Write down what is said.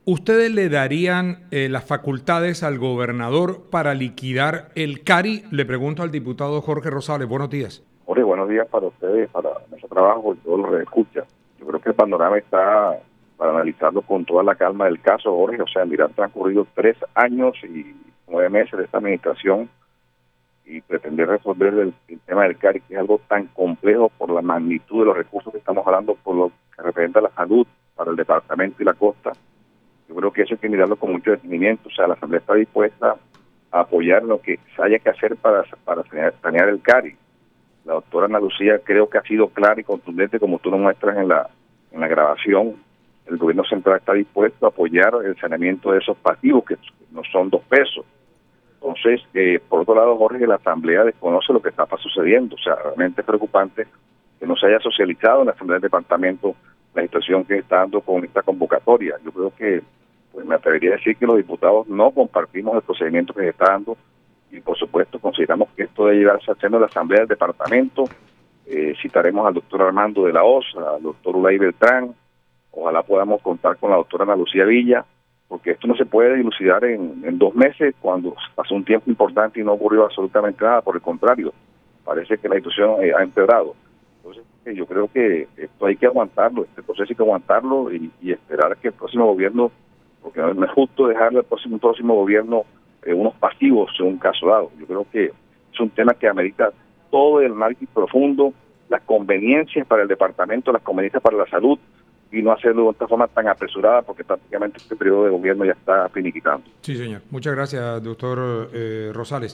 ¿Ustedes le darían las facultades al gobernador para liquidar el CARI? Le pregunto al diputado Jorge Rosales. Buenos días. Jorge, buenos días para ustedes, para nuestro trabajo y todos los que escuchan. Yo creo que el panorama está para analizarlo con toda la calma del caso, Jorge. O sea, mira, han transcurrido 3 años y 9 meses de esta administración y pretender resolver el tema del CARI, que es algo tan complejo por la magnitud de los recursos que estamos hablando, por lo que representa la salud para el departamento y la costa. Yo creo que eso hay que mirarlo con mucho detenimiento. O sea, la Asamblea está dispuesta a apoyar lo que se haya que hacer para sanear el CARI. La doctora Ana Lucía creo que ha sido clara y contundente, como tú lo muestras en la grabación. El gobierno central está dispuesto a apoyar el saneamiento de esos pasivos, que no son 2 pesos. Entonces, por otro lado, Jorge, la Asamblea desconoce lo que está sucediendo. O sea, realmente es preocupante que no se haya socializado en la Asamblea del Departamento la situación que está dando con esta convocatoria. Yo creo que, pues me atrevería a decir que los diputados no compartimos el procedimiento que se está dando y, por supuesto, consideramos que esto debe llevarse a seno de la Asamblea del Departamento. Citaremos al doctor Armando de la Hoz, al doctor Ulay Beltrán. Ojalá podamos contar con la doctora Ana Lucía Villa, porque esto no se puede dilucidar en 2 meses cuando pasó un tiempo importante y no ocurrió absolutamente nada. Por el contrario, parece que la situación ha empeorado. Entonces, yo creo que esto hay que aguantarlo, este proceso hay que aguantarlo y esperar que el próximo gobierno, porque no es justo dejarle al próximo gobierno unos pasivos en un caso dado. Yo creo que es un tema que amerita todo el análisis profundo, las conveniencias para el departamento, las conveniencias para la salud, y no hacerlo de esta forma tan apresurada, porque prácticamente este periodo de gobierno ya está finiquitando. Sí, señor. Muchas gracias, doctor Rosales.